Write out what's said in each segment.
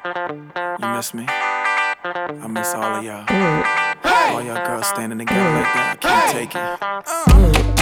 You miss me? I miss all of y'all. All y'all girls standing together like that. I can't take it.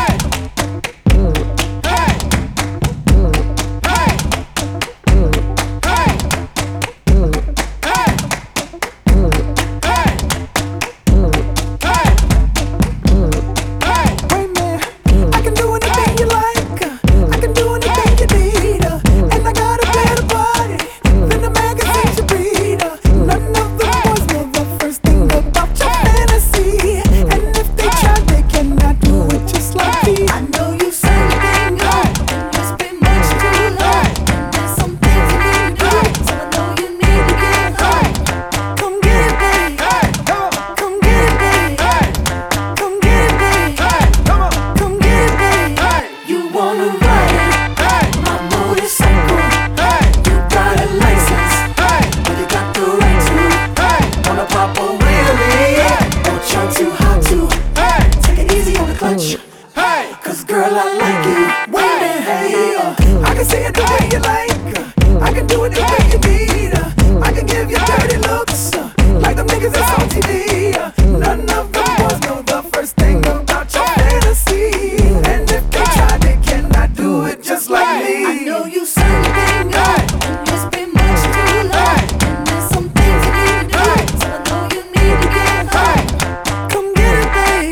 Cause girl, I like you. Wait, hey, I can see it the way you like. I can do it the way you need. I can give you dirty looks, like them niggas that's on TV. None of them boys know the first thing about your fantasy. And if they try, they cannot do it just like me. I know you something good, and it's been much too long. And there's some things you need to do, so I know you need to get home. Come get it, babe.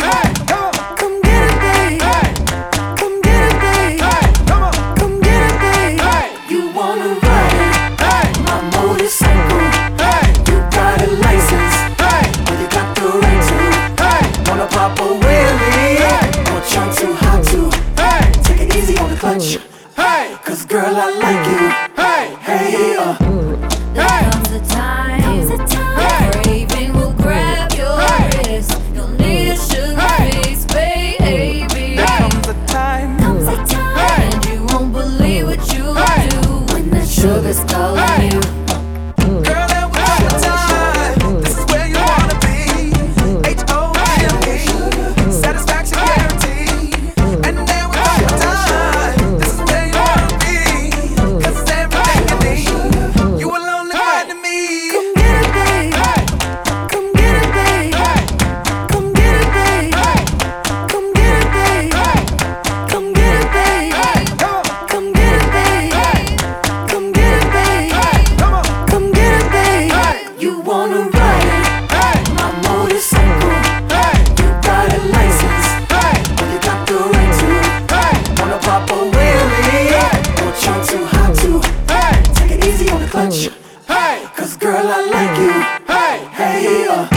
Come get it, babe. Come get it, babe. Come get it, babe. You wanna ride my motorcycle? You got a license, but you got the right to. Wanna pop a wheelie? Or jump too hot to. Take it easy on the clutch. Cause girl, I like you. Hey, There comes a time, the craving will grab your wrist. You'll need a sugar fix, baby. there comes a time. And you won't believe what you do when the sugar's calling you. Girl, that was your time. This is where you wanna be. H-O-M-E, satisfaction guaranteed. And then was your time. This is where you wanna be. Cause it's everything you need. You will only find in me. Come get it, babe. Come get it, babe. Come get it, babe. Come get it, babe. Come get it, babe. Come get it, babe. Come get it, babe. Come get it, babe. You wanna ride my motorcycle? You got a license, but you got the right to. Wanna pop a wheelie? Or jump too hot to. Take it easy on the clutch. Cause girl, I like you. Hey,